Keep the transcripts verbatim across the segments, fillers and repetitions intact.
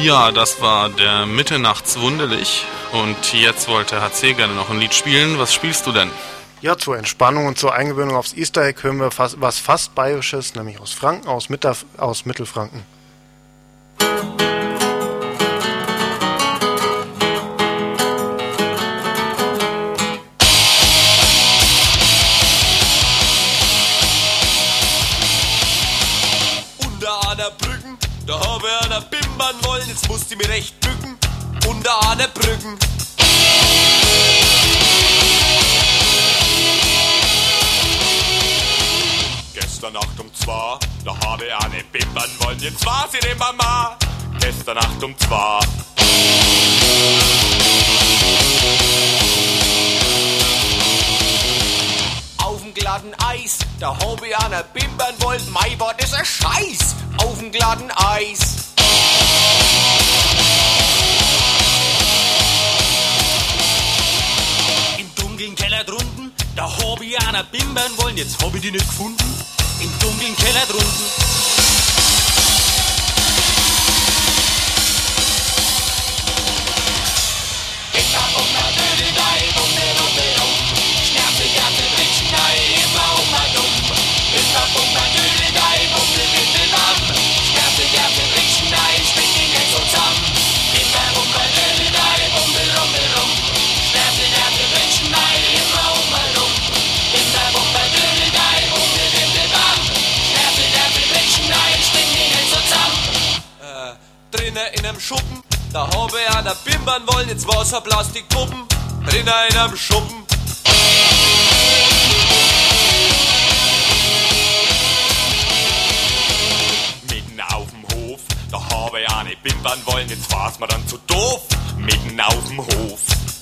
Ja, das war der Mitternachts Wunderlich. Und jetzt wollte H C gerne noch ein Lied spielen. Was spielst du denn? Ja, zur Entspannung und zur Eingewöhnung aufs Easter Egg hören wir fast, was fast Bayerisches, nämlich aus Franken, aus, Mitter, aus Mittelfranken. Unter einer Brücken, da habe ich einer bimbern wollen, jetzt musst du mir recht bücken. Unter einer Brücken. Gestern Nacht um zwei, da habe ich eine bimbern wollen, jetzt war sie die Mama. Gestern Nacht um zwei. Auf dem glatten Eis, da hab ich einer bimbern wollen, mei, war das ein Scheiß. Auf dem glatten Eis. Im dunklen Keller drunten, da hab ich einer bimbern wollen, jetzt hab ich die nicht gefunden. Im dunklen Keller drunten. In einem Schuppen, da hab ich einer bimbern wollen, jetzt war's ein Plastikpuppen, drinnen in einem Schuppen. Mitten auf dem Hof, da hab ich eine bimbern wollen, jetzt war's mir dann zu doof, mitten auf dem Hof.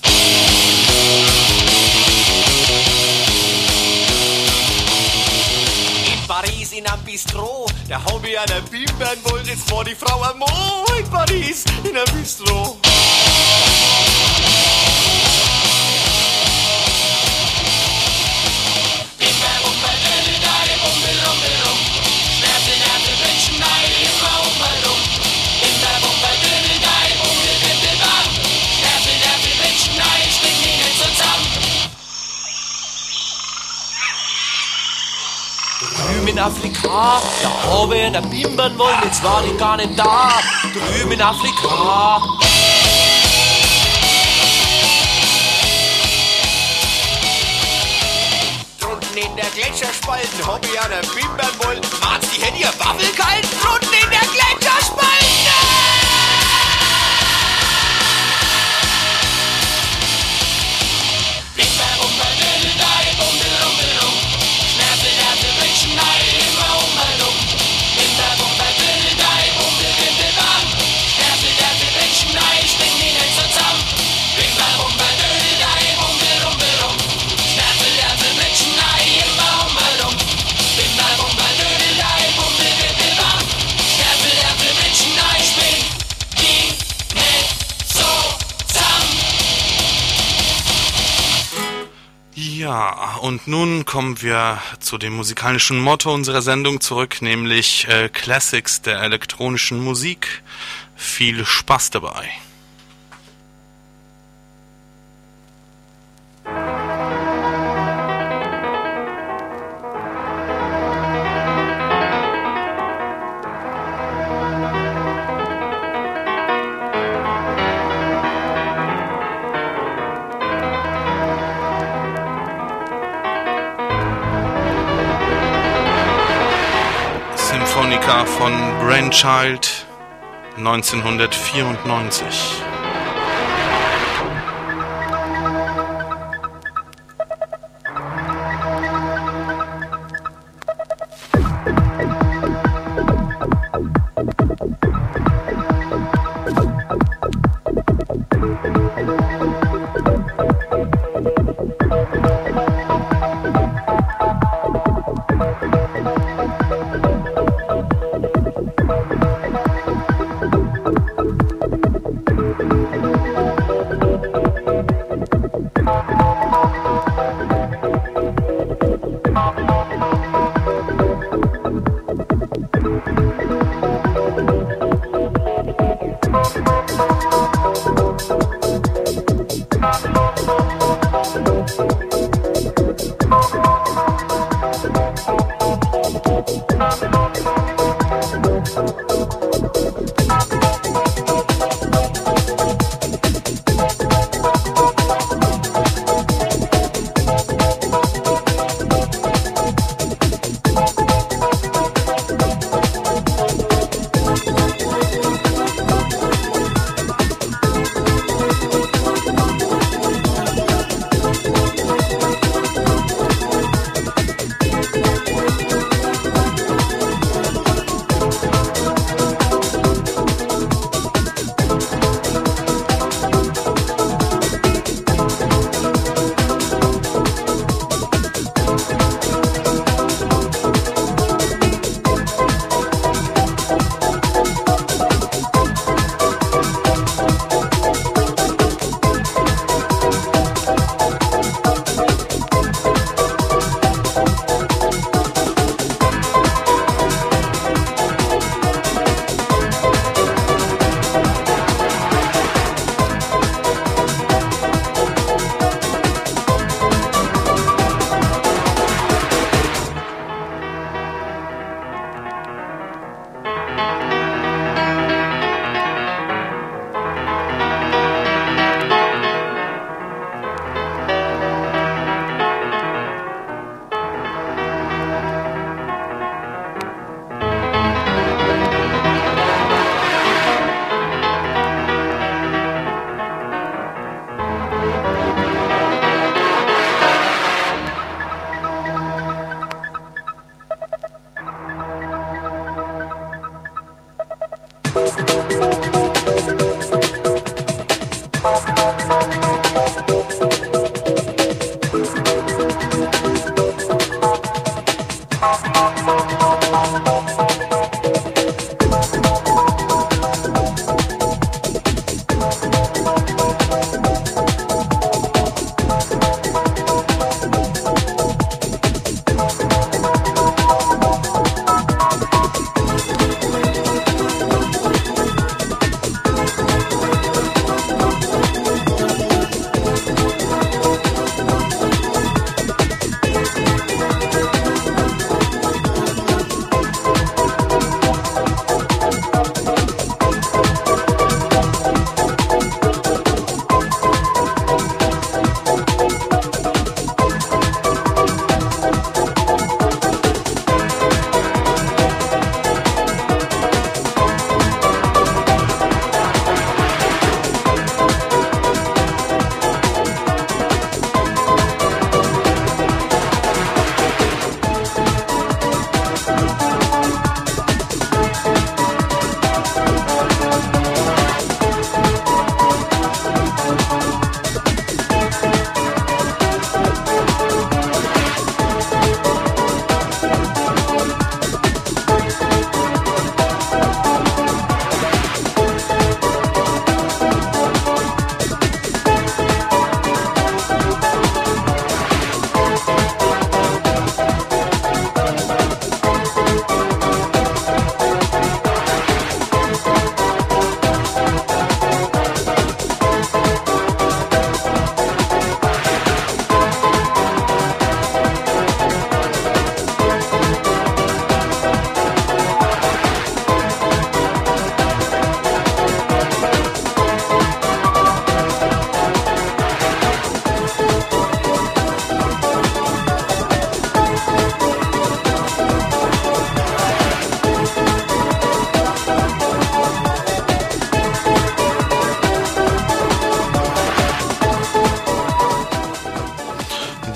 Paris in einem Bistro, da hab ich einer bimbern wollen, jetzt war die Frau am Mo in Paris in einem Bistro. Drüben in Afrika, da hab ich einer bimbern wollen, jetzt war die gar nicht da. Drüben in Afrika. Drunten in der Gletscherspalten hab ich einer bimbern wollen. Meinst du, die hätte ihr Waffel gehalten? Drunten in der Gletscherspalten! Ja, und nun kommen wir zu dem musikalischen Motto unserer Sendung zurück, nämlich äh, Classics der elektronischen Musik. Viel Spaß dabei. Symphonica von Brainchild neunzehnhundertvierundneunzig. Thank you.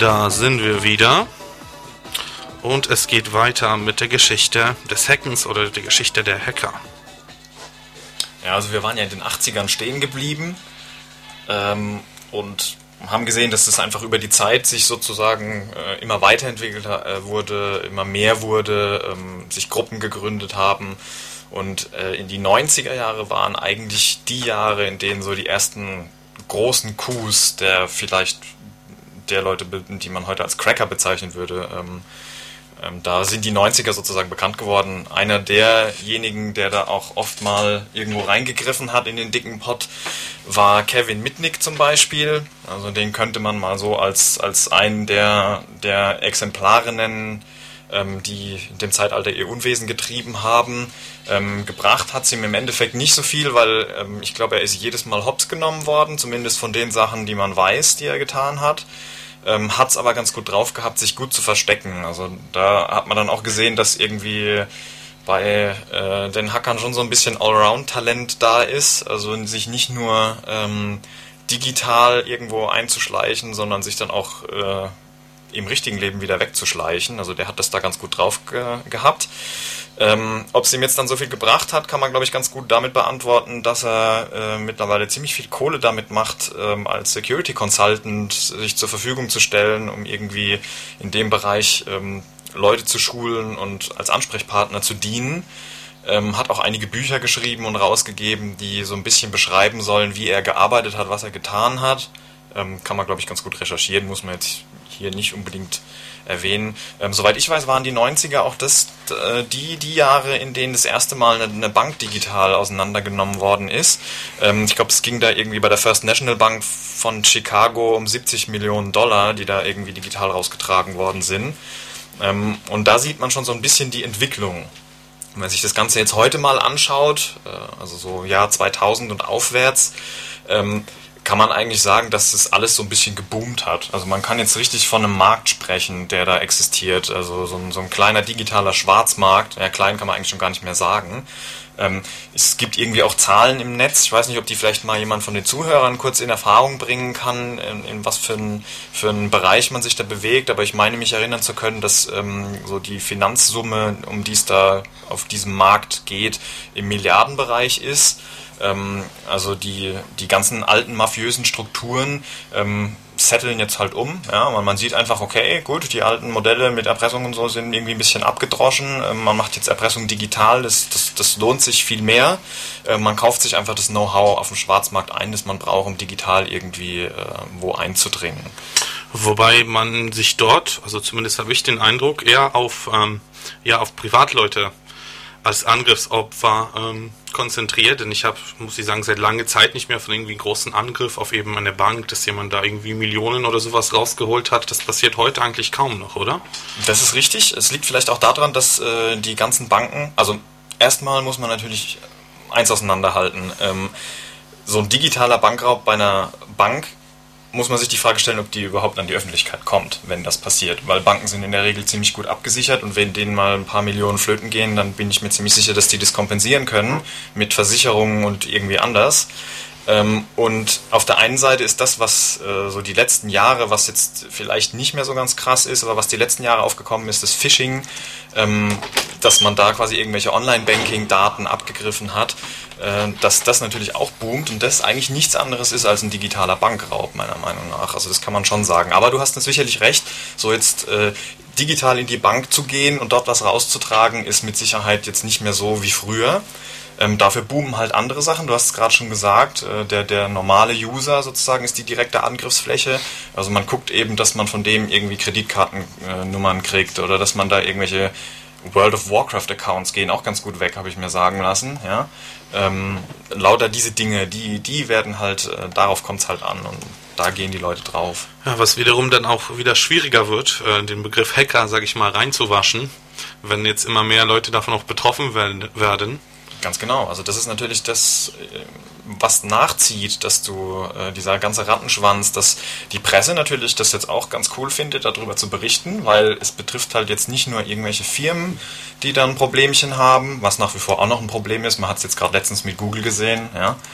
Da sind wir wieder. Und es geht weiter mit der Geschichte des Hackens oder der Geschichte der Hacker. Ja, also wir waren ja in den achtzigern stehen geblieben ähm, und haben gesehen, dass es einfach über die Zeit sich sozusagen äh, immer weiterentwickelt äh, wurde, immer mehr wurde, ähm, sich Gruppen gegründet haben. Und äh, in die neunziger Jahre waren eigentlich die Jahre, in denen so die ersten großen Coups der vielleicht der Leute, die man heute als Cracker bezeichnen würde, ähm, ähm, da sind die neunziger sozusagen bekannt geworden. Einer derjenigen, der da auch oft mal irgendwo reingegriffen hat in den dicken Pott, war Kevin Mitnick zum Beispiel. Also den könnte man mal so als, als einen der, der Exemplare nennen, ähm, die in dem Zeitalter ihr Unwesen getrieben haben. Ähm, gebracht hat sie ihm im Endeffekt nicht so viel, weil ähm, ich glaube, er ist jedes Mal hops genommen worden, zumindest von den Sachen, die man weiß, die er getan hat. Ähm, hat es aber ganz gut drauf gehabt, sich gut zu verstecken. Also da hat man dann auch gesehen, dass irgendwie bei äh, den Hackern schon so ein bisschen Allround-Talent da ist, also sich nicht nur ähm, digital irgendwo einzuschleichen, sondern sich dann auch äh, im richtigen Leben wieder wegzuschleichen. Also der hat das da ganz gut drauf ge- gehabt. Ähm, ob es ihm jetzt dann so viel gebracht hat, kann man, glaube ich, ganz gut damit beantworten, dass er äh, mittlerweile ziemlich viel Kohle damit macht, ähm, als Security Consultant sich zur Verfügung zu stellen, um irgendwie in dem Bereich ähm, Leute zu schulen und als Ansprechpartner zu dienen. Ähm, hat auch einige Bücher geschrieben und rausgegeben, die so ein bisschen beschreiben sollen, wie er gearbeitet hat, was er getan hat. Ähm, kann man, glaube ich, ganz gut recherchieren, muss man jetzt hier nicht unbedingt erwähnen. Ähm, soweit ich weiß, waren die neunziger auch das, äh, die, die Jahre, in denen das erste Mal eine, eine Bank digital auseinandergenommen worden ist. Ähm, ich glaube, es ging da irgendwie bei der First National Bank von Chicago um siebzig Millionen Dollar, die da irgendwie digital rausgetragen worden sind. Ähm, und da sieht man schon so ein bisschen die Entwicklung. Wenn man sich das Ganze jetzt heute mal anschaut, äh, also so Jahr zweitausend und aufwärts, ähm, kann man eigentlich sagen, dass das alles so ein bisschen geboomt hat. Also man kann jetzt richtig von einem Markt sprechen, der da existiert. Also so ein, so ein kleiner digitaler Schwarzmarkt. Ja, klein kann man eigentlich schon gar nicht mehr sagen. Ähm, es gibt irgendwie auch Zahlen im Netz. Ich weiß nicht, ob die vielleicht mal jemand von den Zuhörern kurz in Erfahrung bringen kann, in, in was für ein, für einen Bereich man sich da bewegt. Aber ich meine, mich erinnern zu können, dass ähm, so die Finanzsumme, um die es da auf diesem Markt geht, im Milliardenbereich ist. Ähm, also die, die ganzen alten mafiösen Strukturen ähm, setteln jetzt halt um. Ja? Man, man sieht einfach, okay, gut, die alten Modelle mit Erpressung und so sind irgendwie ein bisschen abgedroschen. Ähm, man macht jetzt Erpressung digital, das, das, das lohnt sich viel mehr. Ähm, man kauft sich einfach das Know-how auf dem Schwarzmarkt ein, das man braucht, um digital irgendwie äh, wo einzudringen. Wobei man sich dort, also zumindest habe ich den Eindruck, eher auf, ähm, ja, auf Privatleute als Angriffsopfer ähm, konzentriert, denn ich habe, muss ich sagen, seit langer Zeit nicht mehr von irgendwie einem großen Angriff auf eben eine Bank, dass jemand da irgendwie Millionen oder sowas rausgeholt hat. Das passiert heute eigentlich kaum noch, oder? Das ist richtig. Es liegt vielleicht auch daran, dass äh, die ganzen Banken, also erstmal muss man natürlich eins auseinanderhalten. Ähm, so ein digitaler Bankraub bei einer Bank, muss man sich die Frage stellen, ob die überhaupt an die Öffentlichkeit kommt, wenn das passiert. Weil Banken sind in der Regel ziemlich gut abgesichert und wenn denen mal ein paar Millionen flöten gehen, dann bin ich mir ziemlich sicher, dass die das kompensieren können mit Versicherungen und irgendwie anders. Und auf der einen Seite ist das, was so die letzten Jahre, was jetzt vielleicht nicht mehr so ganz krass ist, aber was die letzten Jahre aufgekommen ist, das Phishing, dass man da quasi irgendwelche Online-Banking-Daten abgegriffen hat, dass das natürlich auch boomt und das eigentlich nichts anderes ist als ein digitaler Bankraub, meiner Meinung nach. Also das kann man schon sagen. Aber du hast sicherlich recht, so jetzt äh, digital in die Bank zu gehen und dort was rauszutragen, ist mit Sicherheit jetzt nicht mehr so wie früher. Ähm, dafür boomen halt andere Sachen. Du hast es gerade schon gesagt, äh, der, der normale User sozusagen ist die direkte Angriffsfläche. Also man guckt eben, dass man von dem irgendwie Kreditkartennummern äh, kriegt oder dass man da irgendwelche World of Warcraft Accounts gehen auch ganz gut weg, habe ich mir sagen lassen. Ja? Ähm, lauter diese Dinge, die, die werden halt, äh, darauf kommt es halt an und da gehen die Leute drauf. Ja, was wiederum dann auch wieder schwieriger wird, äh, den Begriff Hacker, sage ich mal, reinzuwaschen, wenn jetzt immer mehr Leute davon auch betroffen werden. Ganz genau, also das ist natürlich das, was nachzieht, dass du, äh, dieser ganze Rattenschwanz, dass die Presse natürlich das jetzt auch ganz cool findet, darüber zu berichten, weil es betrifft halt jetzt nicht nur irgendwelche Firmen, die dann ein Problemchen haben, was nach wie vor auch noch ein Problem ist, man hat es jetzt gerade letztens mit Google gesehen, ja,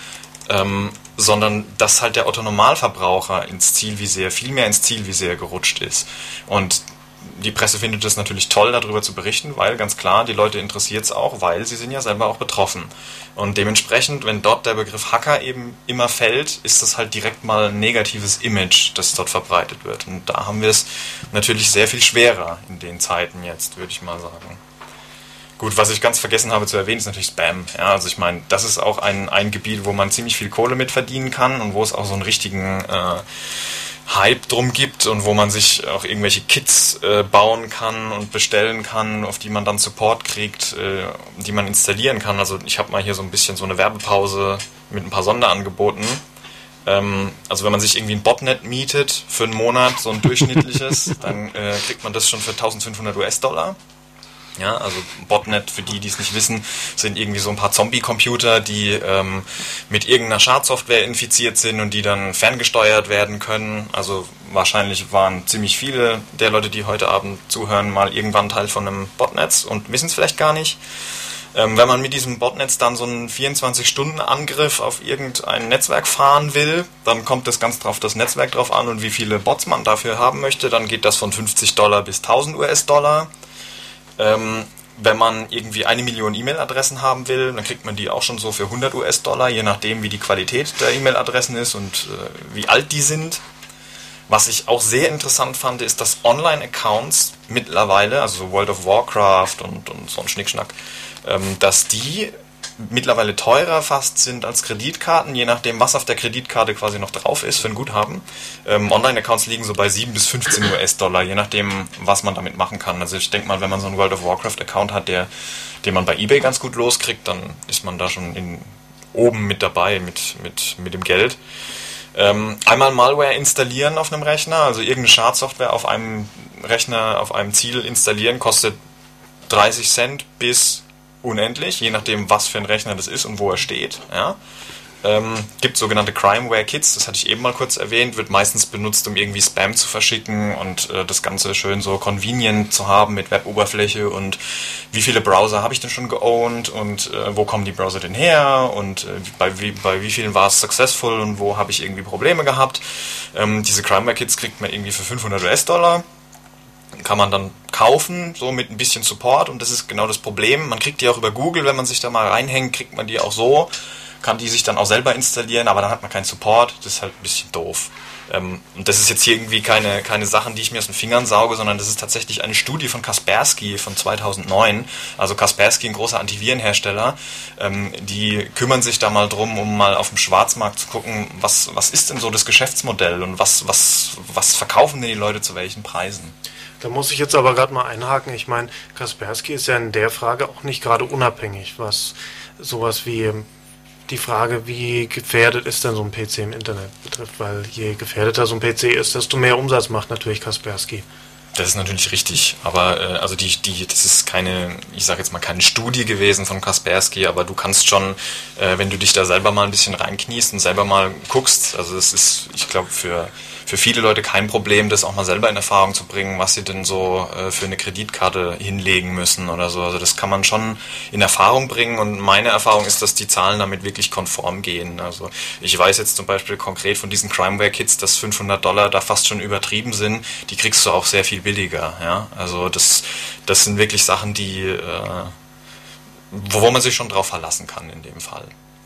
ähm, sondern dass halt der Otto-Normalverbraucher ins Zielvisier, viel mehr ins Zielvisier gerutscht ist. Und die Presse findet es natürlich toll, darüber zu berichten, weil ganz klar, die Leute interessiert es auch, weil sie sind ja selber auch betroffen. Und dementsprechend, wenn dort der Begriff Hacker eben immer fällt, ist das halt direkt mal ein negatives Image, das dort verbreitet wird. Und da haben wir es natürlich sehr viel schwerer in den Zeiten jetzt, würde ich mal sagen. Gut, was ich ganz vergessen habe zu erwähnen, ist natürlich Spam. Ja, also ich meine, das ist auch ein, ein Gebiet, wo man ziemlich viel Kohle mit verdienen kann und wo es auch so einen richtigen äh, Hype drum gibt und wo man sich auch irgendwelche Kits äh, bauen kann und bestellen kann, auf die man dann Support kriegt, äh, die man installieren kann. Also ich habe mal hier so ein bisschen so eine Werbepause mit ein paar Sonderangeboten. Ähm, also wenn man sich irgendwie ein Botnet mietet für einen Monat, so ein durchschnittliches, dann äh, kriegt man das schon für eintausendfünfhundert US-Dollar. Ja, also Botnet, für die, die es nicht wissen, sind irgendwie so ein paar Zombie-Computer, die ähm, mit irgendeiner Schadsoftware infiziert sind und die dann ferngesteuert werden können. Also wahrscheinlich waren ziemlich viele der Leute, die heute Abend zuhören, mal irgendwann Teil von einem Botnet und wissen es vielleicht gar nicht. Ähm, wenn man mit diesem Botnet dann so einen vierundzwanzig-Stunden-Angriff auf irgendein Netzwerk fahren will, dann kommt das ganz drauf das Netzwerk drauf an und wie viele Bots man dafür haben möchte. Dann geht das von fünfzig Dollar bis tausend US-Dollar. Ähm, wenn man irgendwie eine Million E-Mail-Adressen haben will, dann kriegt man die auch schon so für hundert US-Dollar, je nachdem wie die Qualität der E-Mail-Adressen ist und äh, wie alt die sind. Was ich auch sehr interessant fand, ist, dass Online-Accounts mittlerweile, also World of Warcraft und, und so ein Schnickschnack, ähm, dass die mittlerweile teurer fast sind als Kreditkarten, je nachdem, was auf der Kreditkarte quasi noch drauf ist für ein Guthaben. Ähm, Online-Accounts liegen so bei sieben bis fünfzehn US-Dollar, je nachdem, was man damit machen kann. Also ich denke mal, wenn man so einen World of Warcraft-Account hat, der, den man bei eBay ganz gut loskriegt, dann ist man da schon in, oben mit dabei mit, mit, mit dem Geld. Ähm, einmal Malware installieren auf einem Rechner, also irgendeine Schadsoftware auf einem Rechner, auf einem Ziel installieren, kostet dreißig Cent bis unendlich, je nachdem, was für ein Rechner das ist und wo er steht. Ja. Ähm, gibt sogenannte Crimeware-Kits, das hatte ich eben mal kurz erwähnt, wird meistens benutzt, um irgendwie Spam zu verschicken und äh, das Ganze schön so convenient zu haben mit Web-Oberfläche und wie viele Browser habe ich denn schon geowned und äh, wo kommen die Browser denn her und äh, bei, wie, bei wie vielen war es successful und wo habe ich irgendwie Probleme gehabt. Ähm, diese Crimeware-Kits kriegt man irgendwie für fünfhundert US-Dollar. Kann man dann kaufen, so mit ein bisschen Support und das ist genau das Problem. Man kriegt die auch über Google, wenn man sich da mal reinhängt, kriegt man die auch so, kann die sich dann auch selber installieren, aber dann hat man keinen Support, das ist halt ein bisschen doof. Ähm, und das ist jetzt hier irgendwie keine, keine Sachen, die ich mir aus den Fingern sauge, sondern das ist tatsächlich eine Studie von Kaspersky von zweitausendneun. Also Kaspersky, ein großer Antivirenhersteller, ähm, die kümmern sich da mal drum, um mal auf dem Schwarzmarkt zu gucken, was, was ist denn so das Geschäftsmodell und was, was, was verkaufen denn die Leute zu welchen Preisen? Da muss ich jetzt aber gerade mal einhaken. Ich meine, Kaspersky ist ja in der Frage auch nicht gerade unabhängig, was sowas wie die Frage, wie gefährdet ist denn so ein P C im Internet betrifft, weil je gefährdeter so ein P C ist, desto mehr Umsatz macht natürlich Kaspersky. Das ist natürlich richtig, aber äh, also die, die, das ist keine, ich sage jetzt mal keine Studie gewesen von Kaspersky, aber du kannst schon, äh, wenn du dich da selber mal ein bisschen reinkniest und selber mal guckst, also es ist, ich glaube, für für viele Leute kein Problem, das auch mal selber in Erfahrung zu bringen, was sie denn so äh, für eine Kreditkarte hinlegen müssen oder so. Also das kann man schon in Erfahrung bringen und meine Erfahrung ist, dass die Zahlen damit wirklich konform gehen. Also ich weiß jetzt zum Beispiel konkret von diesen Crimeware-Kits, dass fünfhundert Dollar da fast schon übertrieben sind. Die kriegst du auch sehr viel billiger. Ja? Also das, das sind wirklich Sachen, die, äh, wo man sich schon drauf verlassen kann in dem Fall.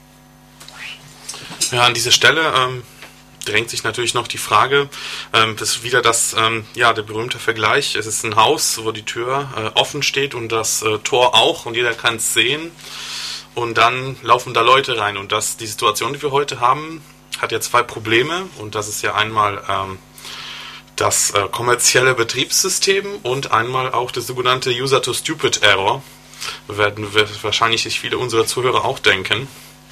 Ja, an dieser Stelle ähm drängt sich natürlich noch die Frage, ähm, das ist wieder das, ähm, ja, der berühmte Vergleich. Es ist ein Haus, wo die Tür äh, offen steht und das äh, Tor auch und jeder kann es sehen. Und dann laufen da Leute rein. Und das, die Situation, die wir heute haben, hat ja zwei Probleme. Und das ist ja einmal ähm, das äh, kommerzielle Betriebssystem und einmal auch das sogenannte User-to-Stupid-Error. Werden wir wahrscheinlich sich viele unserer Zuhörer auch denken.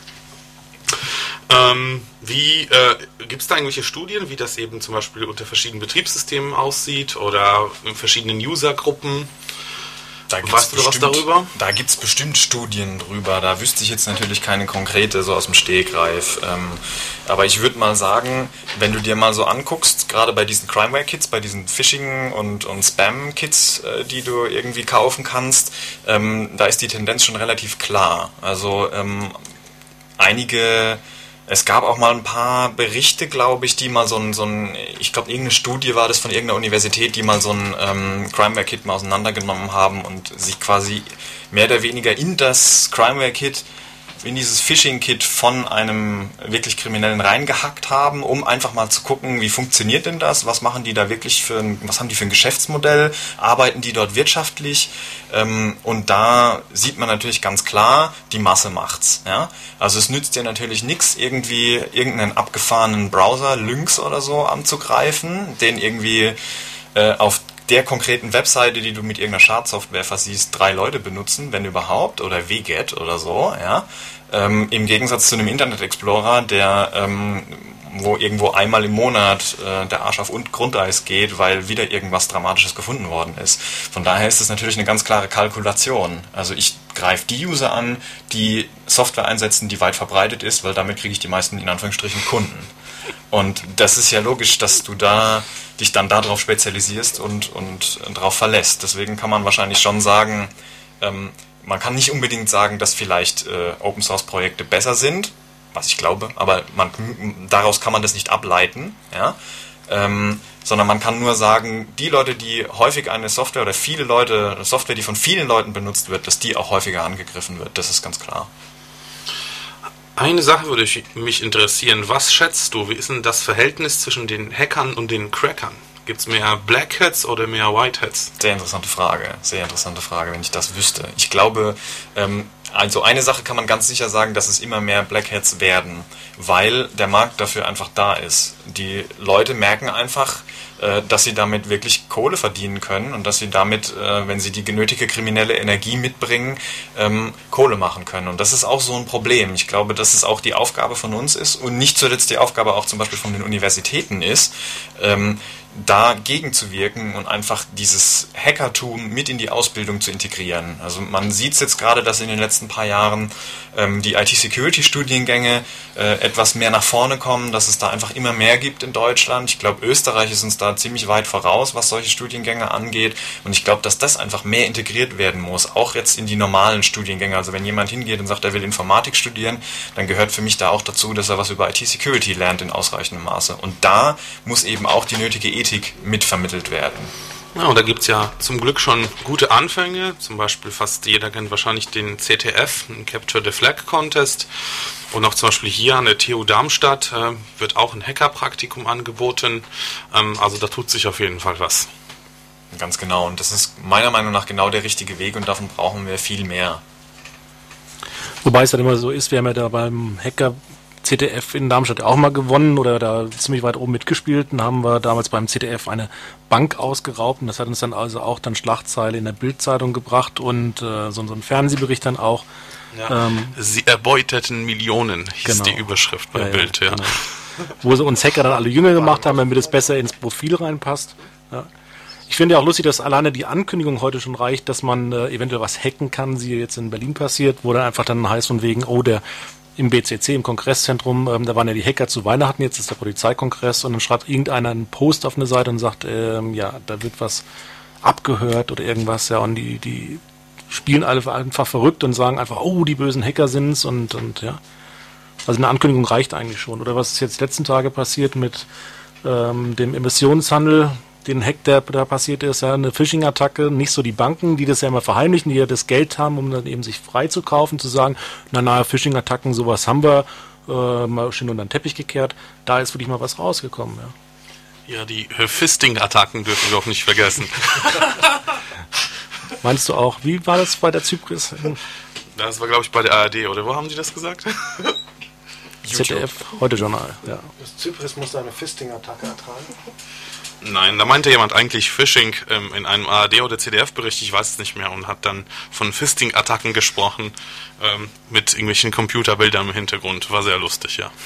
Ähm, wie äh, gibt es da irgendwelche Studien, wie das eben zum Beispiel unter verschiedenen Betriebssystemen aussieht oder in verschiedenen Usergruppen? Da gibt's weißt du da was darüber? Da gibt es bestimmt Studien drüber. Da wüsste ich jetzt natürlich keine konkrete, so aus dem Stegreif. Ähm, aber ich würde mal sagen, wenn du dir mal so anguckst, gerade bei diesen Crimeware-Kits, bei diesen Phishing- und, und Spam-Kits, äh, die du irgendwie kaufen kannst, ähm, da ist die Tendenz schon relativ klar. Also ähm, einige Es gab auch mal ein paar Berichte, glaube ich, die mal so ein, so ein ich glaube, irgendeine Studie war das von irgendeiner Universität, die mal so ein ähm, Crimeware-Kit mal auseinandergenommen haben und sich quasi mehr oder weniger in das Crimeware-Kit, in dieses Phishing-Kit von einem wirklich Kriminellen reingehackt haben, um einfach mal zu gucken, wie funktioniert denn das, was machen die da wirklich für ein, was haben die für ein Geschäftsmodell, arbeiten die dort wirtschaftlich, ähm, und da sieht man natürlich ganz klar, die Masse macht's, ja. Also es nützt dir natürlich nichts, irgendwie irgendeinen abgefahrenen Browser, Lynx oder so anzugreifen, den irgendwie äh, auf der konkreten Webseite, die du mit irgendeiner Schadsoftware versiehst, drei Leute benutzen, wenn überhaupt, oder W G E T oder so, ja. Ähm, im Gegensatz zu einem Internet Explorer, der ähm, wo irgendwo einmal im Monat äh, der Arsch auf Grundeis geht, weil wieder irgendwas Dramatisches gefunden worden ist. Von daher ist es natürlich eine ganz klare Kalkulation. Also ich greife die User an, die Software einsetzen, die weit verbreitet ist, weil damit kriege ich die meisten, in Anführungsstrichen, Kunden. Und das ist ja logisch, dass du da dich dann darauf spezialisierst und, und darauf verlässt. Deswegen kann man wahrscheinlich schon sagen, ähm, man kann nicht unbedingt sagen, dass vielleicht äh, Open-Source-Projekte besser sind, was ich glaube, aber man, daraus kann man das nicht ableiten, ja? ähm, sondern man kann nur sagen, die Leute, die häufig eine Software oder viele Leute, eine Software, die von vielen Leuten benutzt wird, dass die auch häufiger angegriffen wird, das ist ganz klar. Eine Sache würde mich interessieren, was schätzt du, wie ist denn das Verhältnis zwischen den Hackern und den Crackern? Gibt es mehr Black Hats oder mehr White Hats? Sehr interessante Frage, sehr interessante Frage, wenn ich das wüsste. Ich glaube, ähm, also eine Sache kann man ganz sicher sagen, dass es immer mehr Black Hats werden, weil der Markt dafür einfach da ist. Die Leute merken einfach, äh, dass sie damit wirklich Kohle verdienen können und dass sie damit, äh, wenn sie die genötigte kriminelle Energie mitbringen, ähm, Kohle machen können. Und das ist auch so ein Problem. Ich glaube, dass es auch die Aufgabe von uns ist und nicht zuletzt die Aufgabe auch zum Beispiel von den Universitäten ist, ähm, dagegen zu wirken und einfach dieses Hackertum mit in die Ausbildung zu integrieren. Also man sieht es jetzt gerade, dass in den letzten paar Jahren ähm, die I T-Security-Studiengänge äh, etwas mehr nach vorne kommen, dass es da einfach immer mehr gibt in Deutschland. Ich glaube, Österreich ist uns da ziemlich weit voraus, was solche Studiengänge angeht. Und ich glaube, dass das einfach mehr integriert werden muss, auch jetzt in die normalen Studiengänge. Also wenn jemand hingeht und sagt, er will Informatik studieren, dann gehört für mich da auch dazu, dass er was über I T-Security lernt in ausreichendem Maße. Und da muss eben auch die nötige Ethik mitvermittelt werden. Ja, und da gibt es ja zum Glück schon gute Anfänge. Zum Beispiel fast jeder kennt wahrscheinlich den C T F, den Capture the Flag Contest. Und auch zum Beispiel hier an der T U Darmstadt äh, wird auch ein Hackerpraktikum angeboten. Ähm, also da tut sich auf jeden Fall was. Ganz genau. Und das ist meiner Meinung nach genau der richtige Weg und davon brauchen wir viel mehr. Wobei es dann immer so ist, wir haben ja da beim Hacker C T F in Darmstadt auch mal gewonnen oder da ziemlich weit oben mitgespielt. Dann haben wir damals beim C T F eine Bank ausgeraubt und das hat uns dann also auch dann Schlagzeile in der Bild-Zeitung gebracht und äh, so, so ein Fernsehbericht dann auch. Ja. Ähm, Sie erbeuteten Millionen, hieß genau. die Überschrift bei ja, Bild. Ja. Genau. Wo sie uns Hacker dann alle jünger gemacht haben, damit es besser ins Profil reinpasst. Ja. Ich finde ja auch lustig, dass alleine die Ankündigung heute schon reicht, dass man äh, eventuell was hacken kann, wie jetzt in Berlin passiert, wo dann einfach dann heißt von wegen, oh, der im B C C, im Kongresszentrum, ähm, da waren ja die Hacker zu Weihnachten, jetzt ist der Polizeikongress und dann schreibt irgendeiner einen Post auf eine Seite und sagt, ähm, ja, da wird was abgehört oder irgendwas, ja, und die, die spielen alle einfach verrückt und sagen einfach, oh, die bösen Hacker sind's und, und ja. Also eine Ankündigung reicht eigentlich schon. Oder was ist jetzt die letzten Tage passiert mit ähm, dem Emissionshandel, den Hack, der da passiert ist, ja, eine Phishing-Attacke, nicht so die Banken, die das ja immer verheimlichen, die ja das Geld haben, um dann eben sich frei zu kaufen, zu sagen, na na, Phishing-Attacken, sowas haben wir, äh, mal schön unter den Teppich gekehrt, da ist wirklich mal was rausgekommen, ja. Ja, die äh, Fisting-Attacken dürfen wir auch nicht vergessen. Meinst du auch, wie war das bei der Zypris? Das war, glaube ich, bei der A R D, oder wo haben die das gesagt? Z D F, Heute-Journal, ja. Das Zypris musste eine Fisting-Attacke ertragen? Nein, da meinte jemand eigentlich Phishing ähm, in einem A R D- oder C D F-Bericht, ich weiß es nicht mehr, und hat dann von Fisting-Attacken gesprochen, ähm, mit irgendwelchen Computerbildern im Hintergrund. War sehr lustig, ja.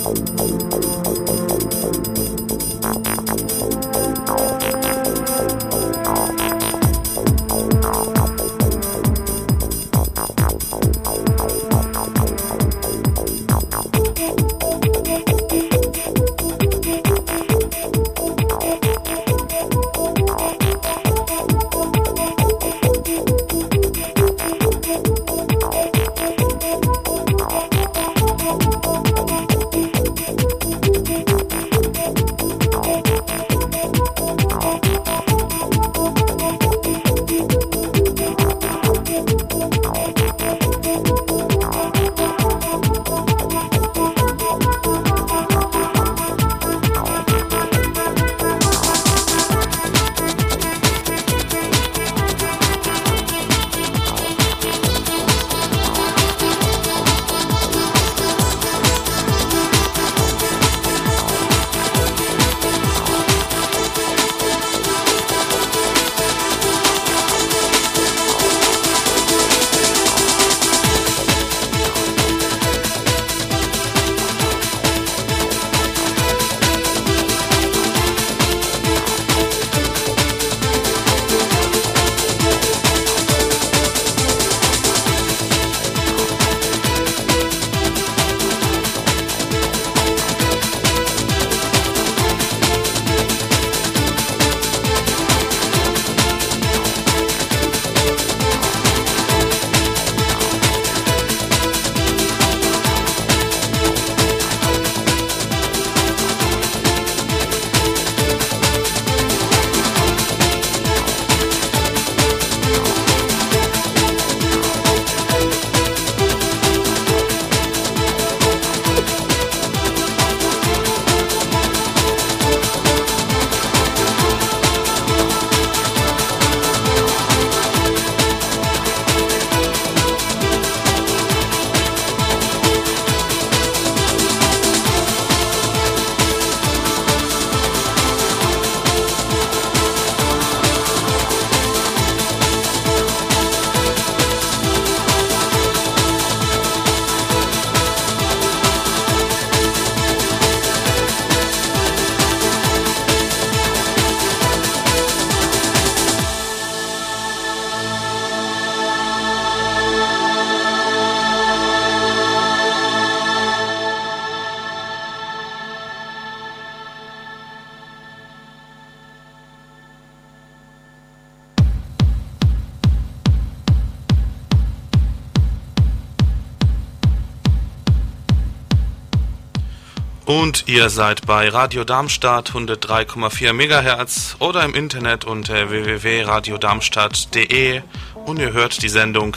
Und ihr seid bei Radio Darmstadt hundertdrei Komma vier Megahertz oder im Internet unter w w w punkt radio darmstadt punkt de und ihr hört die Sendung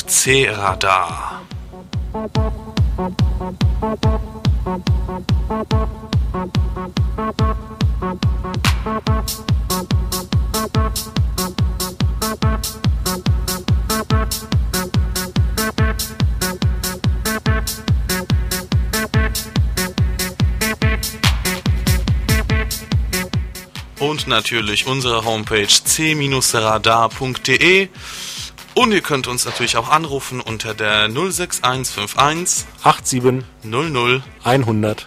C-Radar. Und natürlich unsere Homepage c radar punkt de. Und ihr könnt uns natürlich auch anrufen unter der null sechs eins fünf eins acht sieben null null hundert.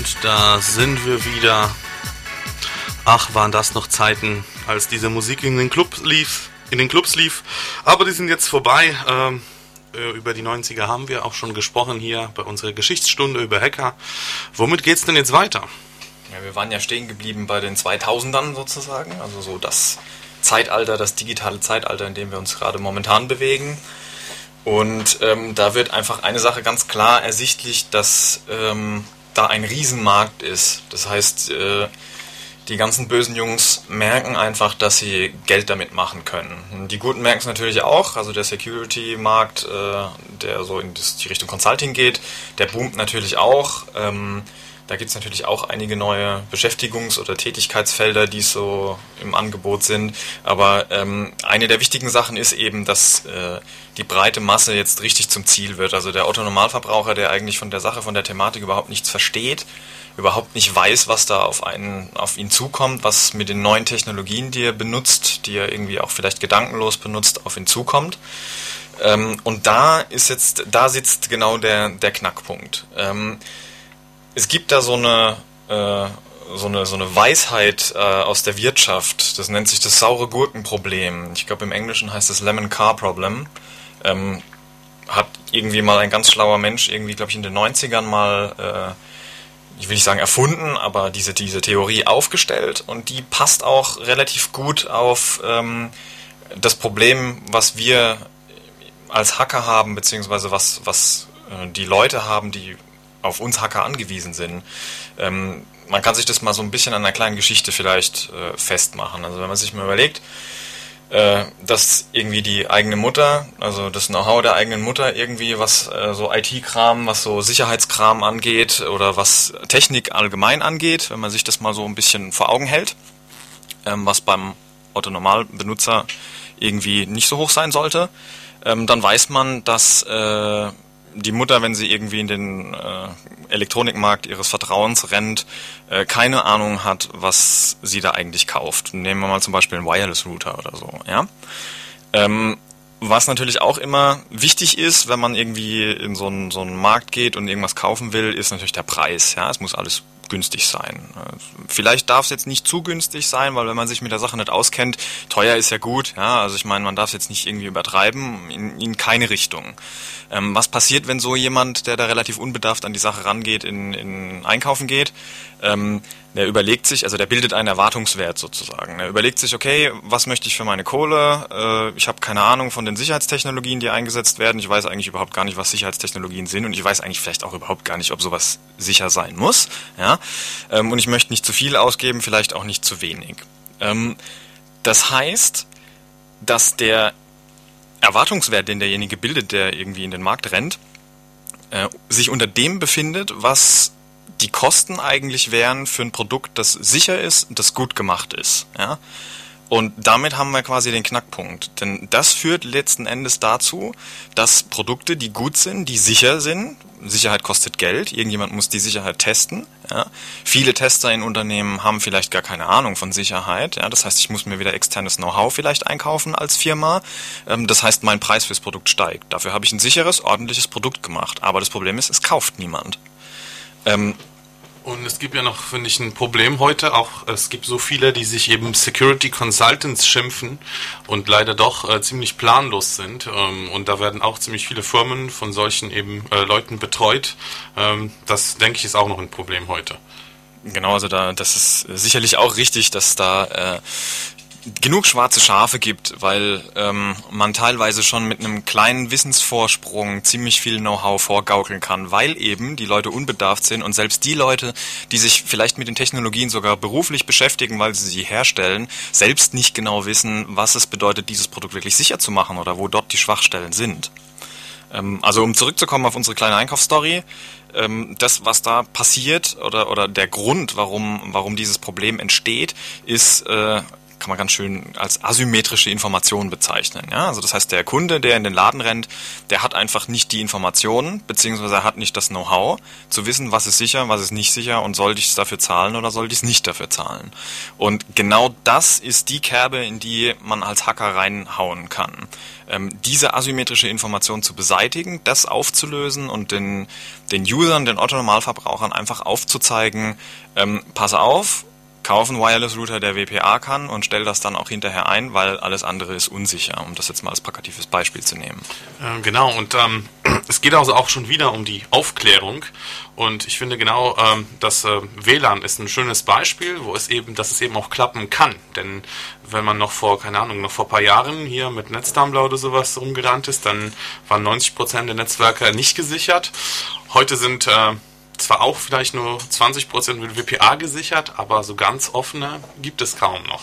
Und da sind wir wieder. Ach, waren das noch Zeiten, als diese Musik in den Club lief, in den Clubs lief. Aber die sind jetzt vorbei. Ähm, über die neunziger haben wir auch schon gesprochen hier bei unserer Geschichtsstunde über Hacker. Womit geht's denn jetzt weiter? Ja, wir waren ja stehen geblieben bei den zweitausendern sozusagen, also so das Zeitalter, das digitale Zeitalter, in dem wir uns gerade momentan bewegen. Und ähm, da wird einfach eine Sache ganz klar ersichtlich, dass ähm, da ein Riesenmarkt ist. Das heißt, äh, die ganzen bösen Jungs merken einfach, dass sie Geld damit machen können. Die Guten merken es natürlich auch, also der Security-Markt, äh, der so in die Richtung Consulting geht, der boomt natürlich auch. Ähm, da gibt es natürlich auch einige neue Beschäftigungs- oder Tätigkeitsfelder, die so im Angebot sind. Aber ähm, eine der wichtigen Sachen ist eben, dass äh, die breite Masse jetzt richtig zum Ziel wird. Also der Otto-Normalverbraucher, der eigentlich von der Sache, von der Thematik überhaupt nichts versteht, überhaupt nicht weiß, was da auf einen, auf ihn zukommt, was mit den neuen Technologien, die er benutzt, die er irgendwie auch vielleicht gedankenlos benutzt, auf ihn zukommt. Ähm, und da ist jetzt, da sitzt genau der, der Knackpunkt. Ähm, es gibt da so eine, äh, so eine, so eine Weisheit äh, aus der Wirtschaft, das nennt sich das saure Gurkenproblem. Ich glaube, im Englischen heißt es Lemon Car Problem. Ähm, hat irgendwie mal ein ganz schlauer Mensch irgendwie, glaube ich, in den neunzigern mal äh, ich will nicht sagen erfunden, aber diese, diese Theorie aufgestellt und die passt auch relativ gut auf ähm, das Problem, was wir als Hacker haben, beziehungsweise was, was äh, die Leute haben, die auf uns Hacker angewiesen sind. Ähm, man kann sich das mal so ein bisschen an einer kleinen Geschichte vielleicht äh, festmachen. Also wenn man sich mal überlegt, äh, dass irgendwie die eigene Mutter, also das Know-how der eigenen Mutter irgendwie, was äh, so I T-Kram, was so Sicherheitskram angeht oder was Technik allgemein angeht, wenn man sich das mal so ein bisschen vor Augen hält, ähm, was beim Otto-Normal-Benutzer irgendwie nicht so hoch sein sollte, ähm, dann weiß man, dass äh, die Mutter, wenn sie irgendwie in den äh, Elektronikmarkt ihres Vertrauens rennt, äh, keine Ahnung hat, was sie da eigentlich kauft. Nehmen wir mal zum Beispiel einen Wireless-Router oder so. Ja? Ähm, was natürlich auch immer wichtig ist, wenn man irgendwie in so einen, so einen Markt geht und irgendwas kaufen will, ist natürlich der Preis. Ja? Es muss alles günstig sein. Vielleicht darf es jetzt nicht zu günstig sein, weil wenn man sich mit der Sache nicht auskennt, teuer ist ja gut. Ja? Also ich meine, man darf es jetzt nicht irgendwie übertreiben, in, in keine Richtung. Ähm, was passiert, wenn so jemand, der da relativ unbedarft an die Sache rangeht, in, in Einkaufen geht? Ähm, der überlegt sich, also der bildet einen Erwartungswert sozusagen. Er überlegt sich, okay, was möchte ich für meine Kohle? Äh, ich habe keine Ahnung von den Sicherheitstechnologien, die eingesetzt werden. Ich weiß eigentlich überhaupt gar nicht, was Sicherheitstechnologien sind und ich weiß eigentlich vielleicht auch überhaupt gar nicht, ob sowas sicher sein muss. Ja? Ähm, und ich möchte nicht zu viel ausgeben, vielleicht auch nicht zu wenig. Ähm, das heißt, dass der Erwartungswert, den derjenige bildet, der irgendwie in den Markt rennt, äh, sich unter dem befindet, was die Kosten eigentlich wären für ein Produkt, das sicher ist, das gut gemacht ist. Ja? Und damit haben wir quasi den Knackpunkt. Denn das führt letzten Endes dazu, dass Produkte, die gut sind, die sicher sind, Sicherheit kostet Geld, irgendjemand muss die Sicherheit testen. Ja. Viele Tester in Unternehmen haben vielleicht gar keine Ahnung von Sicherheit. Ja. Das heißt, ich muss mir wieder externes Know-how vielleicht einkaufen als Firma. Ähm, das heißt, mein Preis fürs Produkt steigt. Dafür habe ich ein sicheres, ordentliches Produkt gemacht. Aber das Problem ist, es kauft niemand. Ähm, Und es gibt ja noch, finde ich, ein Problem heute auch. Es gibt so viele, die sich eben Security Consultants schimpfen und leider doch äh, ziemlich planlos sind. Ähm, und da werden auch ziemlich viele Firmen von solchen eben äh, Leuten betreut. Ähm, das, denke ich, ist auch noch ein Problem heute. Genau, also da, das ist sicherlich auch richtig, dass da äh, genug schwarze Schafe gibt, weil ähm, man teilweise schon mit einem kleinen Wissensvorsprung ziemlich viel Know-how vorgaukeln kann, weil eben die Leute unbedarft sind und selbst die Leute, die sich vielleicht mit den Technologien sogar beruflich beschäftigen, weil sie sie herstellen, selbst nicht genau wissen, was es bedeutet, dieses Produkt wirklich sicher zu machen oder wo dort die Schwachstellen sind. Ähm, also um zurückzukommen auf unsere kleine Einkaufsstory, ähm, das, was da passiert oder, oder der Grund, warum, warum dieses Problem entsteht, ist äh, kann man ganz schön als asymmetrische Information bezeichnen. Ja? Also das heißt, der Kunde, der in den Laden rennt, der hat einfach nicht die Informationen, beziehungsweise er hat nicht das Know-how, zu wissen, was ist sicher, was ist nicht sicher und sollte ich es dafür zahlen oder sollte ich es nicht dafür zahlen. Und genau das ist die Kerbe, in die man als Hacker reinhauen kann. Ähm, diese asymmetrische Information zu beseitigen, das aufzulösen und den, den Usern, den Otto-Normalverbrauchern einfach aufzuzeigen, ähm, pass auf, kauf einen Wireless-Router, der W P A kann und stell das dann auch hinterher ein, weil alles andere ist unsicher, um das jetzt mal als plakatives Beispiel zu nehmen. Äh, genau, und ähm, es geht also auch schon wieder um die Aufklärung und ich finde genau, ähm, das äh, W L A N ist ein schönes Beispiel, wo es eben, dass es eben auch klappen kann, denn wenn man noch vor, keine Ahnung, noch vor ein paar Jahren hier mit Netztumbler oder sowas rumgerannt ist, dann waren neunzig Prozent der Netzwerke nicht gesichert. Heute sind äh, zwar auch vielleicht nur zwanzig Prozent mit W P A gesichert, aber so ganz offene gibt es kaum noch.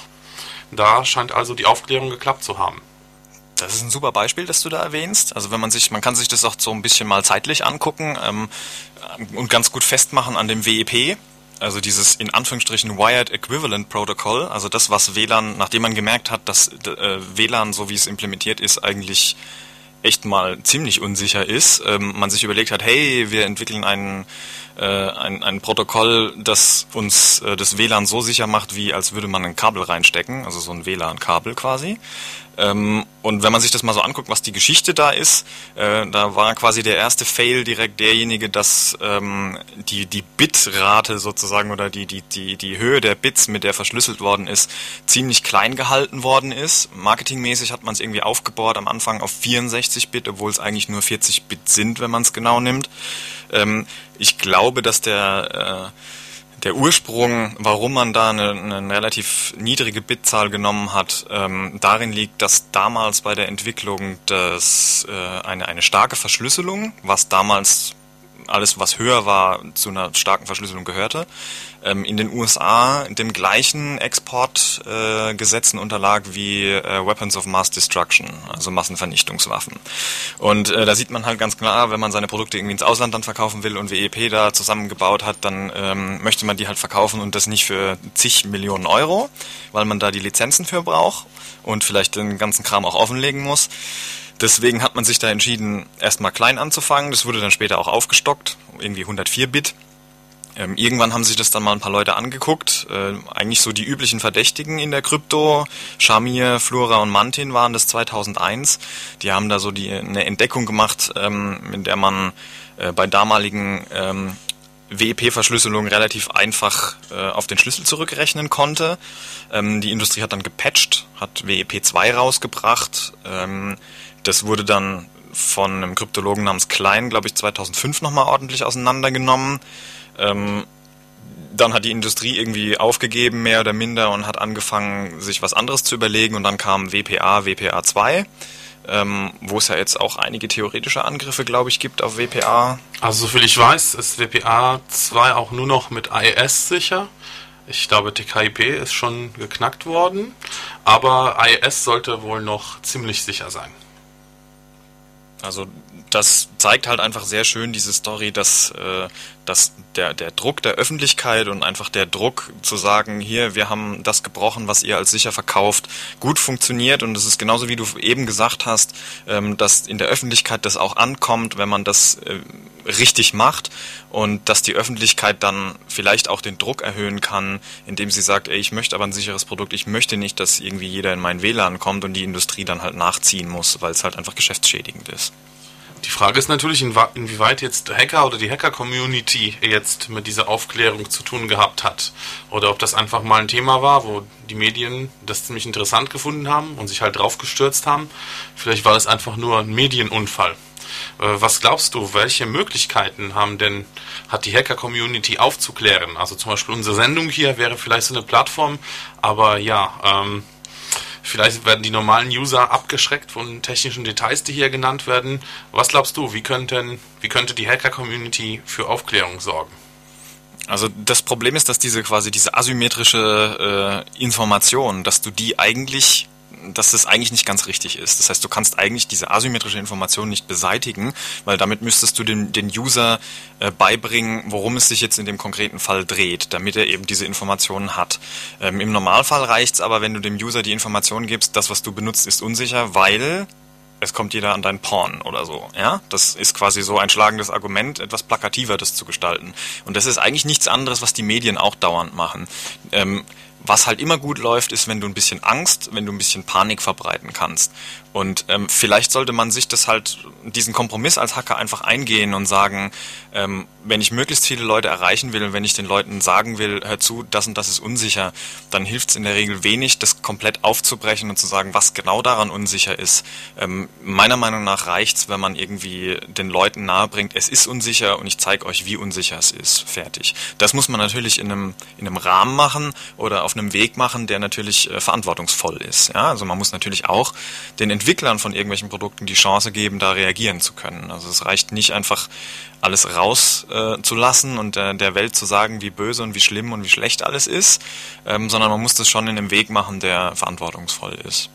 Da scheint also die Aufklärung geklappt zu haben. Das ist ein super Beispiel, das du da erwähnst. Also wenn man sich, man kann sich das auch so ein bisschen mal zeitlich angucken ähm, und ganz gut festmachen an dem W E P. Also dieses in Anführungsstrichen Wired Equivalent Protocol, also das, was W L A N, nachdem man gemerkt hat, dass äh, W L A N, so wie es implementiert ist, eigentlich echt mal ziemlich unsicher ist, ähm, man sich überlegt hat, hey, wir entwickeln einen, äh, ein, ein Protokoll, das uns äh, das W L A N so sicher macht, wie als würde man ein Kabel reinstecken, also so ein W L A N-Kabel quasi. Ähm, und wenn man sich das mal so anguckt, was die Geschichte da ist, äh, da war quasi der erste Fail direkt derjenige, dass ähm, die die Bitrate sozusagen oder die die die die Höhe der Bits, mit der verschlüsselt worden ist, ziemlich klein gehalten worden ist. Marketingmäßig hat man es irgendwie aufgebaut am Anfang auf vierundsechzig Bit, obwohl es eigentlich nur vierzig Bit sind, wenn man es genau nimmt. Ähm, ich glaube, dass der äh, Der Ursprung, warum man da eine, eine relativ niedrige Bitzahl genommen hat, ähm, darin liegt, dass damals bei der Entwicklung das, äh, eine, eine starke Verschlüsselung, was damals alles, was höher war, zu einer starken Verschlüsselung gehörte, ähm, in den U S A dem gleichen Exportgesetzen äh, unterlag wie äh, Weapons of Mass Destruction, also Massenvernichtungswaffen. Und äh, da sieht man halt ganz klar, wenn man seine Produkte irgendwie ins Ausland dann verkaufen will und W E P da zusammengebaut hat, dann ähm, möchte man die halt verkaufen und das nicht für zig Millionen Euro, weil man da die Lizenzen für braucht und vielleicht den ganzen Kram auch offenlegen muss. Deswegen hat man sich da entschieden, erstmal klein anzufangen. Das wurde dann später auch aufgestockt, irgendwie hundertvier Bit. Ähm, irgendwann haben sich das dann mal ein paar Leute angeguckt. Äh, eigentlich so die üblichen Verdächtigen in der Krypto. Shamir, Flora und Mantin waren das zweitausendeins. Die haben da so die, eine Entdeckung gemacht, ähm, in der man äh, bei damaligen ähm, W E P-Verschlüsselung relativ einfach äh, auf den Schlüssel zurückrechnen konnte. Ähm, die Industrie hat dann gepatcht, hat W E P zwei rausgebracht. Ähm, das wurde dann von einem Kryptologen namens Klein, glaube ich, zweitausendfünf nochmal ordentlich auseinandergenommen. Ähm, dann hat die Industrie irgendwie aufgegeben, mehr oder minder, und hat angefangen, sich was anderes zu überlegen. Und dann kam W P A, W P A zwei. Ähm, wo es ja jetzt auch einige theoretische Angriffe, glaube ich, gibt auf W P A. Also soviel ich weiß, ist W P A zwei auch nur noch mit I S sicher. Ich glaube, T K I P ist schon geknackt worden, aber I S sollte wohl noch ziemlich sicher sein. Also das zeigt halt einfach sehr schön diese Story, dass, äh, dass der, der Druck der Öffentlichkeit und einfach der Druck zu sagen, hier, wir haben das gebrochen, was ihr als sicher verkauft, gut funktioniert. Und es ist genauso, wie du eben gesagt hast, ähm, dass in der Öffentlichkeit das auch ankommt, wenn man das äh, richtig macht, und dass die Öffentlichkeit dann vielleicht auch den Druck erhöhen kann, indem sie sagt, ey, ich möchte aber ein sicheres Produkt, ich möchte nicht, dass irgendwie jeder in mein W L A N kommt und die Industrie dann halt nachziehen muss, weil es halt einfach geschäftsschädigend ist. Die Frage ist natürlich, inwieweit jetzt Hacker oder die Hacker-Community jetzt mit dieser Aufklärung zu tun gehabt hat. Oder ob das einfach mal ein Thema war, wo die Medien das ziemlich interessant gefunden haben und sich halt drauf gestürzt haben. Vielleicht war es einfach nur ein Medienunfall. Was glaubst du, welche Möglichkeiten haben denn, hat die Hacker-Community aufzuklären? Also zum Beispiel unsere Sendung hier wäre vielleicht so eine Plattform, aber ja, ähm, vielleicht werden die normalen User abgeschreckt von technischen Details, die hier genannt werden. Was glaubst du, wie könnten, wie könnte die Hacker-Community für Aufklärung sorgen? Also das Problem ist, dass diese quasi diese asymmetrische äh, Information, dass du die eigentlich dass das eigentlich nicht ganz richtig ist. Das heißt, du kannst eigentlich diese asymmetrische Information nicht beseitigen, weil damit müsstest du den, den User äh, beibringen, worum es sich jetzt in dem konkreten Fall dreht, damit er eben diese Informationen hat. Ähm, im Normalfall reicht es aber, wenn du dem User die Information gibst, das, was du benutzt, ist unsicher, weil es kommt jeder an dein Porn oder so. Ja, das ist quasi so ein schlagendes Argument, etwas plakativer das zu gestalten. Und das ist eigentlich nichts anderes, was die Medien auch dauernd machen. Ähm, was halt immer gut läuft, ist, wenn du ein bisschen Angst, wenn du ein bisschen Panik verbreiten kannst. Und ähm, vielleicht sollte man sich das halt, diesen Kompromiss als Hacker einfach eingehen und sagen, ähm, wenn ich möglichst viele Leute erreichen will, wenn ich den Leuten sagen will, hör zu, das und das ist unsicher, dann hilft es in der Regel wenig, das komplett aufzubrechen und zu sagen, was genau daran unsicher ist. Ähm, meiner Meinung nach reicht's, wenn man irgendwie den Leuten nahebringt, es ist unsicher und ich zeige euch, wie unsicher es ist. Fertig. Das muss man natürlich in einem, in einem Rahmen machen oder auf einem Weg machen, der natürlich äh, verantwortungsvoll ist. Ja? Also man muss natürlich auch den Entwicklern von irgendwelchen Produkten die Chance geben, da reagieren zu können. Also es reicht nicht einfach alles rauszulassen äh, und äh, der Welt zu sagen, wie böse und wie schlimm und wie schlecht alles ist, ähm, sondern man muss das schon in einem Weg machen, der verantwortungsvoll ist.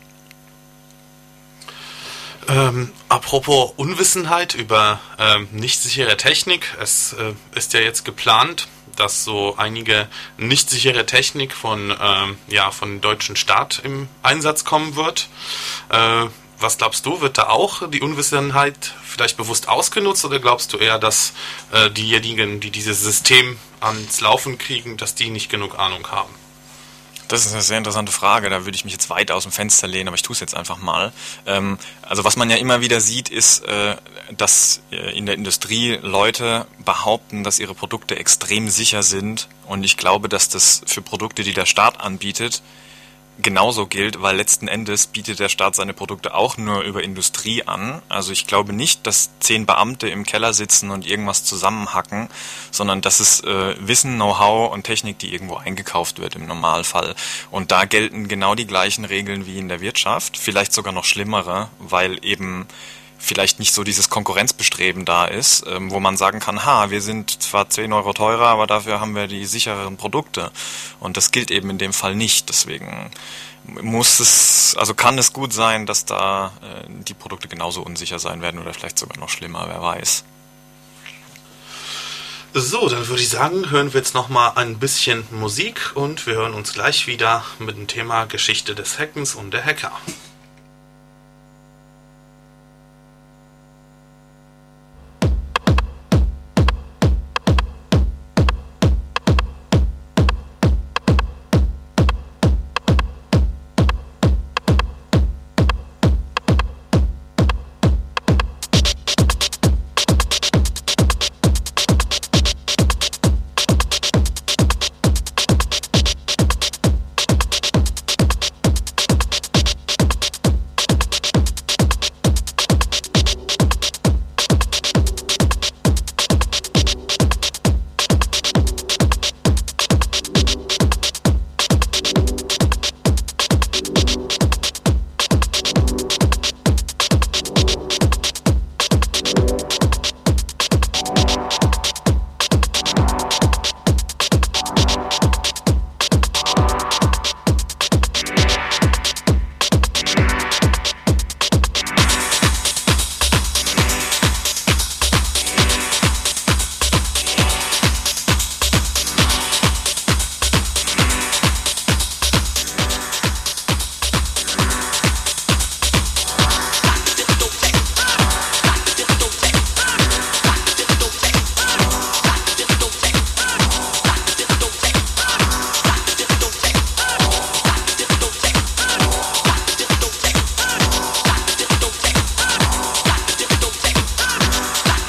Ähm, apropos Unwissenheit über ähm, nicht sichere Technik, es äh, ist ja jetzt geplant, dass so einige nicht sichere Technik von ähm, ja von dem deutschen Staat im Einsatz kommen wird. Äh, was glaubst du, wird da auch die Unwissenheit vielleicht bewusst ausgenutzt oder glaubst du eher, dass äh, diejenigen, die dieses System ans Laufen kriegen, dass die nicht genug Ahnung haben? Das ist eine sehr interessante Frage, da würde ich mich jetzt weit aus dem Fenster lehnen, aber ich tue es jetzt einfach mal. Ähm, also was man ja immer wieder sieht, ist, äh, dass äh, in der Industrie Leute behaupten, dass ihre Produkte extrem sicher sind und ich glaube, dass das für Produkte, die der Staat anbietet, genauso gilt, weil letzten Endes bietet der Staat seine Produkte auch nur über Industrie an. Also ich glaube nicht, dass zehn Beamte im Keller sitzen und irgendwas zusammenhacken, sondern das ist äh, Wissen, Know-how und Technik, die irgendwo eingekauft wird im Normalfall. Und da gelten genau die gleichen Regeln wie in der Wirtschaft, vielleicht sogar noch schlimmere, weil eben vielleicht nicht so dieses Konkurrenzbestreben da ist, ähm, wo man sagen kann, ha, wir sind zwar zehn Euro teurer, aber dafür haben wir die sichereren Produkte. Und das gilt eben in dem Fall nicht. Deswegen muss es, also kann es gut sein, dass da äh, die Produkte genauso unsicher sein werden oder vielleicht sogar noch schlimmer, wer weiß. So, dann würde ich sagen, hören wir jetzt nochmal ein bisschen Musik und wir hören uns gleich wieder mit dem Thema Geschichte des Hackens und der Hacker.